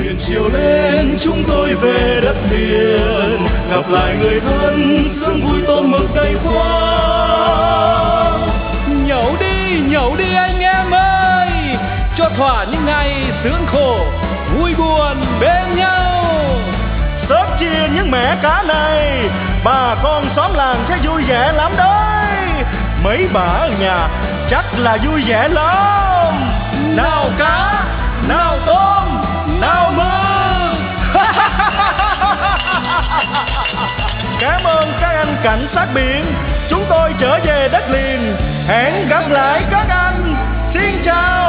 biển chiều lên chúng tôi về đất liền, gặp lại người thân sương vui tôm mực đầy khoang. Nhậu đi anh em ơi, cho thỏa những ngày sướng khổ vui buồn bên nhau. Sớm chia những mẻ cá này, bà con xóm làng sẽ vui vẻ lắm đấy. Mấy bà ở nhà chắc là vui vẻ lắm. Nào cá, nào tôm, nào mực. Cảm ơn các anh cảnh sát biển, chúng tôi trở về đất liền. Hẹn gặp lại các anh. Xin chào.